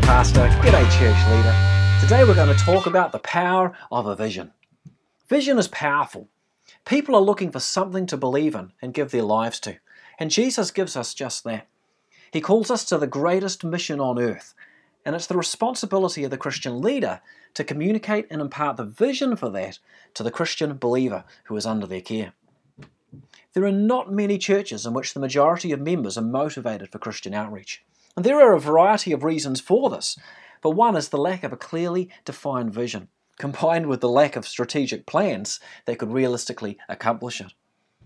Pastor. G'day, church leader. Today we're going to talk about the power of a vision. Vision is powerful. People are looking for something to believe in and give their lives to. And Jesus gives us just that. He calls us to the greatest mission on earth. And it's the responsibility of the Christian leader to communicate and impart the vision for that to the Christian believer who is under their care. There are not many churches in which the majority of members are motivated for Christian outreach. And there are a variety of reasons for this, but one is the lack of a clearly defined vision, combined with the lack of strategic plans that could realistically accomplish it.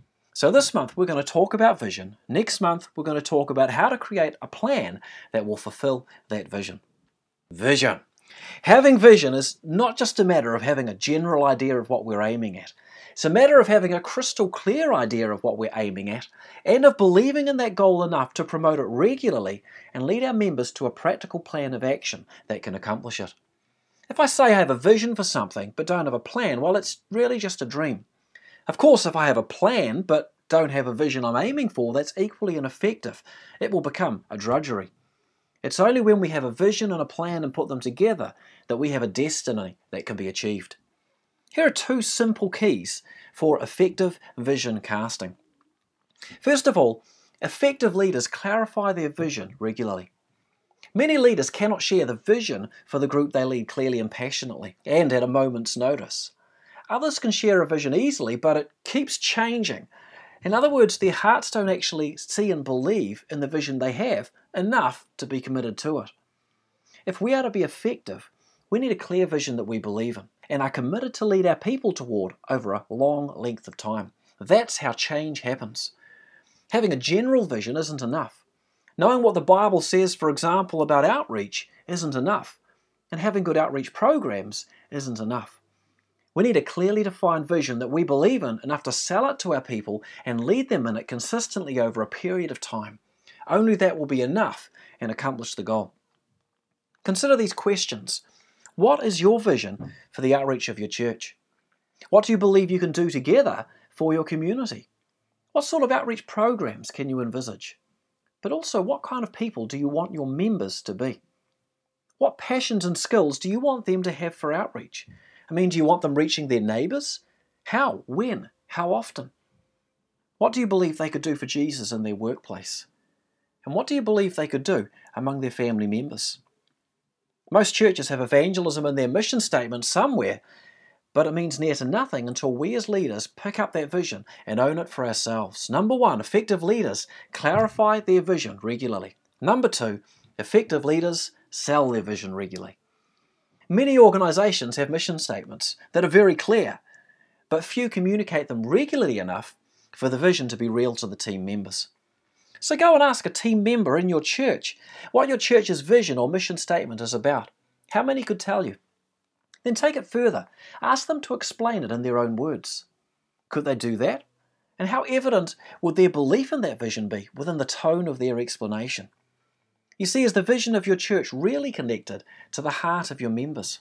So this month we're going to talk about vision. Next month we're going to talk about how to create a plan that will fulfill that vision. Vision. Having vision is not just a matter of having a general idea of what we're aiming at. It's a matter of having a crystal clear idea of what we're aiming at and of believing in that goal enough to promote it regularly and lead our members to a practical plan of action that can accomplish it. If I say I have a vision for something but don't have a plan, well, it's really just a dream. Of course, if I have a plan but don't have a vision I'm aiming for, that's equally ineffective. It will become a drudgery. It's only when we have a vision and a plan and put them together that we have a destiny that can be achieved. Here are two simple keys for effective vision casting. First of all, effective leaders clarify their vision regularly. Many leaders cannot share the vision for the group they lead clearly and passionately, and at a moment's notice. Others can share a vision easily, but it keeps changing. In other words, their hearts don't actually see and believe in the vision they have enough to be committed to it. If we are to be effective, we need a clear vision that we believe in and are committed to lead our people toward over a long length of time. That's how change happens. Having a general vision isn't enough. Knowing what the Bible says, for example, about outreach isn't enough. And having good outreach programs isn't enough. We need a clearly defined vision that we believe in enough to sell it to our people and lead them in it consistently over a period of time. Only that will be enough and accomplish the goal. Consider these questions. What is your vision for the outreach of your church? What do you believe you can do together for your community? What sort of outreach programs can you envisage? But also, what kind of people do you want your members to be? What passions and skills do you want them to have for outreach? Do you want them reaching their neighbours? How? When? How often? What do you believe they could do for Jesus in their workplace? And what do you believe they could do among their family members? Most churches have evangelism in their mission statement somewhere, but it means near to nothing until we as leaders pick up that vision and own it for ourselves. Number one, effective leaders clarify their vision regularly. Number two, effective leaders sell their vision regularly. Many organisations have mission statements that are very clear, but few communicate them regularly enough for the vision to be real to the team members. So go and ask a team member in your church what your church's vision or mission statement is about. How many could tell you? Then take it further. Ask them to explain it in their own words. Could they do that? And how evident would their belief in that vision be within the tone of their explanation? You see, is the vision of your church really connected to the heart of your members?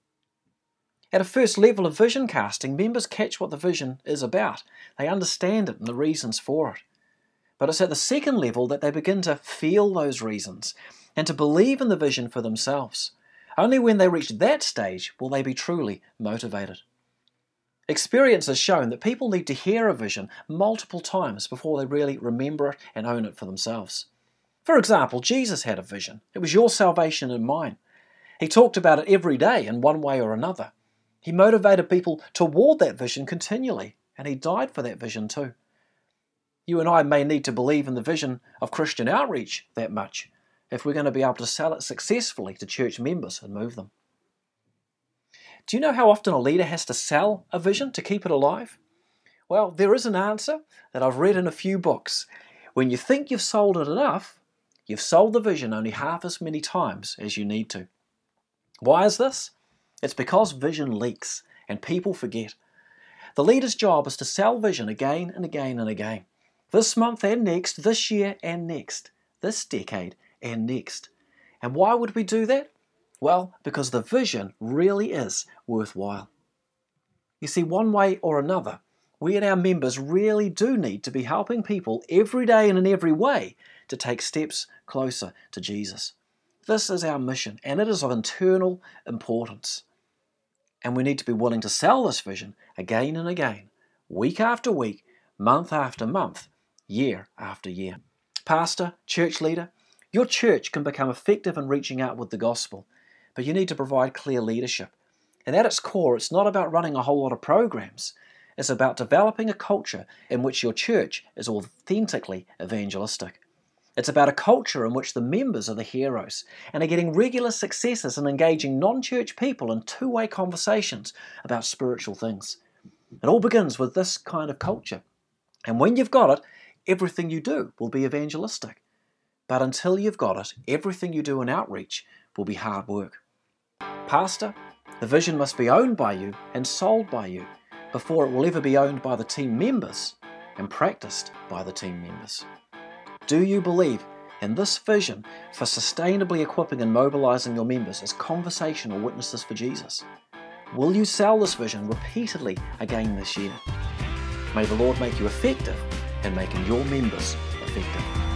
At a first level of vision casting, members catch what the vision is about. They understand it and the reasons for it. But it's at the second level that they begin to feel those reasons and to believe in the vision for themselves. Only when they reach that stage will they be truly motivated. Experience has shown that people need to hear a vision multiple times before they really remember it and own it for themselves. For example, Jesus had a vision. It was your salvation and mine. He talked about it every day in one way or another. He motivated people toward that vision continually, and he died for that vision too. You and I may need to believe in the vision of Christian outreach that much if we're going to be able to sell it successfully to church members and move them. Do you know how often a leader has to sell a vision to keep it alive? Well, there is an answer that I've read in a few books. When you think you've sold it enough, you've sold the vision only half as many times as you need to. Why is this? It's because vision leaks and people forget. The leader's job is to sell vision again and again and again. This month and next, this year and next, this decade and next. And why would we do that? Well, because the vision really is worthwhile. You see, one way or another, we and our members really do need to be helping people every day and in every way to take steps closer to Jesus. This is our mission, and it is of internal importance. And we need to be willing to sell this vision again and again, week after week, month after month, year after year. Pastor, church leader, your church can become effective in reaching out with the gospel, but you need to provide clear leadership. And at its core, it's not about running a whole lot of programs. It's about developing a culture in which your church is authentically evangelistic. It's about a culture in which the members are the heroes and are getting regular successes in engaging non-church people in two-way conversations about spiritual things. It all begins with this kind of culture. And when you've got it, everything you do will be evangelistic. But until you've got it, everything you do in outreach will be hard work. Pastor, the vision must be owned by you and sold by you before it will ever be owned by the team members and practiced by the team members. Do you believe in this vision for sustainably equipping and mobilizing your members as conversational witnesses for Jesus? Will you sell this vision repeatedly again this year? May the Lord make you effective in making your members effective.